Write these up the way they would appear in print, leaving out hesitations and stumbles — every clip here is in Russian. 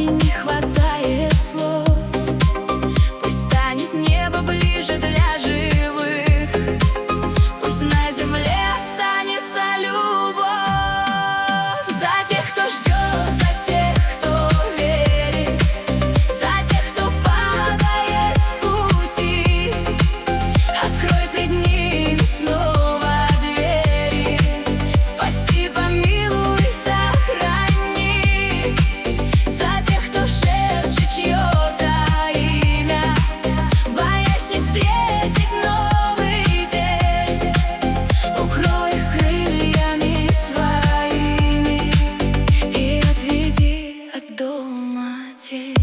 и не хватает слов. Пусть станет небо ближе для живых, пусть на земле останется любовь. За тех, кто ждет, за тех, кто верит, за тех, кто падает в пути. Открой пред ними снова двери, спаси, помилуй, сохрани. За тех, кто шепчет чье-то имя, боясь не встретить новый день. Укрой их крыльями своими и отведи от дома тень.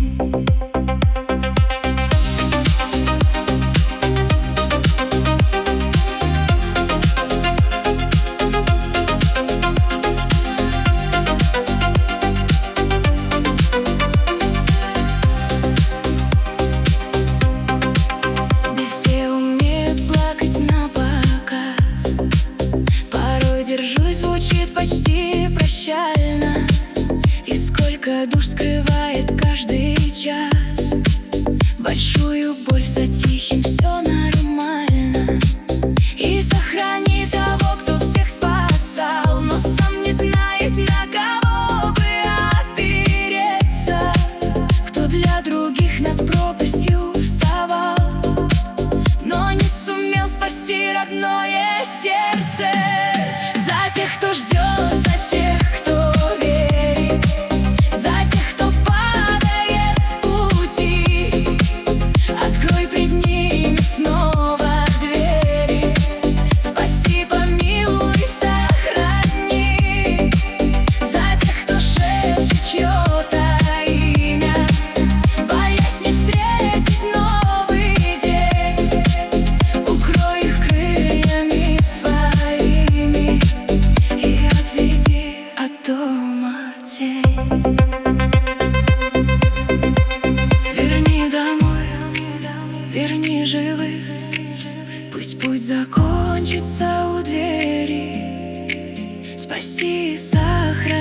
Не все умеют плакать напоказ, порой держусь, звучит почти прощально. И сколько душ скрывает каждый час, большую боль за тихим, все нормально. И сохрани того, кто всех спасал, но сам не знает, на кого бы опереться. Кто для других над пропастью вставал, но не сумел спасти родное сердце. За тех, кто ждет, за тех, кто верит, за тех, кто падает в пути. Открой пред ними снова двери, спаси, помилуй, сохрани. За тех, кто шепчет чье-то имя, боясь не встретить новый день. Укрой их крыльями своими и отведи от дома тень. Верни домой, верни живых, пусть путь закончится у двери. Спаси и сохрани.